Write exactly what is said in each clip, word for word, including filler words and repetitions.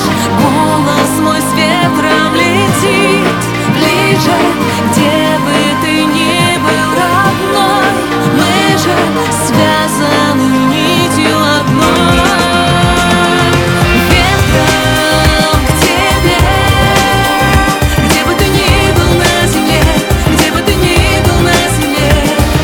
Голос мой с ветром летит ближе, где бы ты ни был, родной. Мы же связаны нитью одной. Ветром к тебе, где бы ты ни был на земле, где бы ты ни был на земле.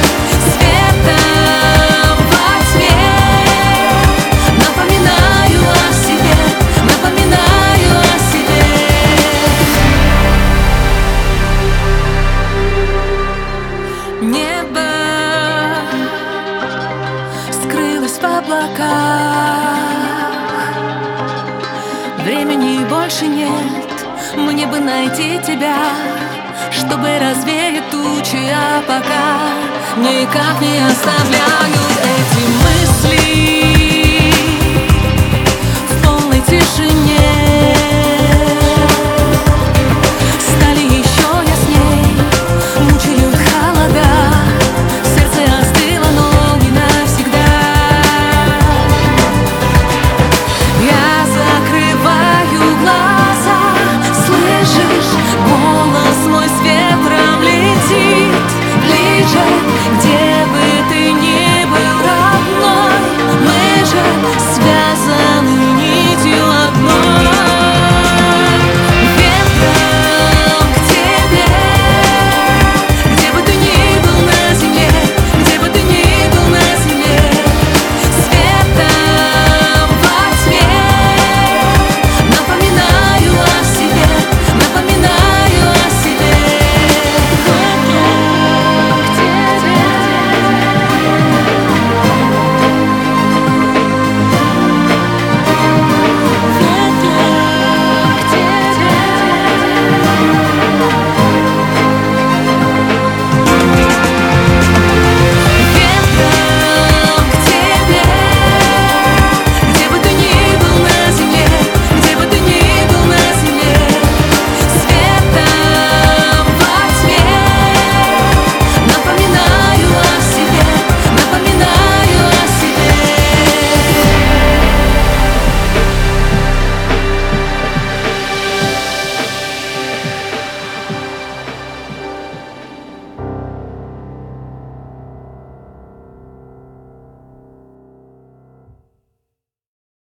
Светом во тьме напоминаю о себе, напоминаю о себе. Небо скрылось в облаках, времени больше нет, мне бы найти тебя, чтобы развеять тучи, а пока никак не оставляют эти мысли в полной тишине.